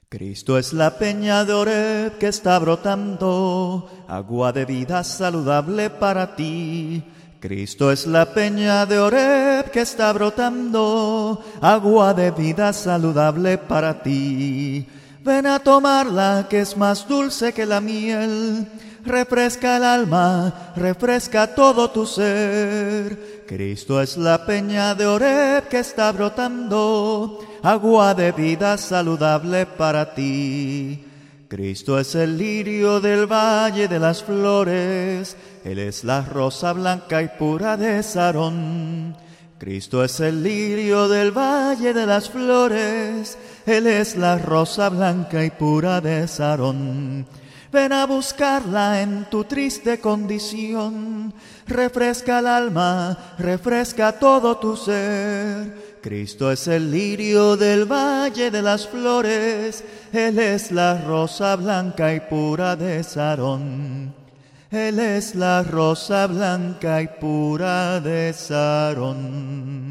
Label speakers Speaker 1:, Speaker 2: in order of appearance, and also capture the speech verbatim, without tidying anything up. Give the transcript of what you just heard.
Speaker 1: Cristo es la peña de Oreb que está brotando, agua de vida saludable para ti. Cristo es la peña de Oreb que está brotando, agua de vida saludable para ti. Ven a tomarla, que es más dulce que la miel, refresca el alma, refresca todo tu ser. Cristo es la peña de Oreb que está brotando, agua de vida saludable para ti. Cristo es el lirio del valle de las flores, Él es la rosa blanca y pura de Sarón. Cristo es el lirio del valle de las flores, Él es la rosa blanca y pura de Sarón. Ven a buscarla en tu triste condición, refresca el alma, refresca todo tu ser. Cristo es el lirio del valle de las flores, Él es la rosa blanca y pura de Sarón. Él es la rosa blanca y pura de Sarón.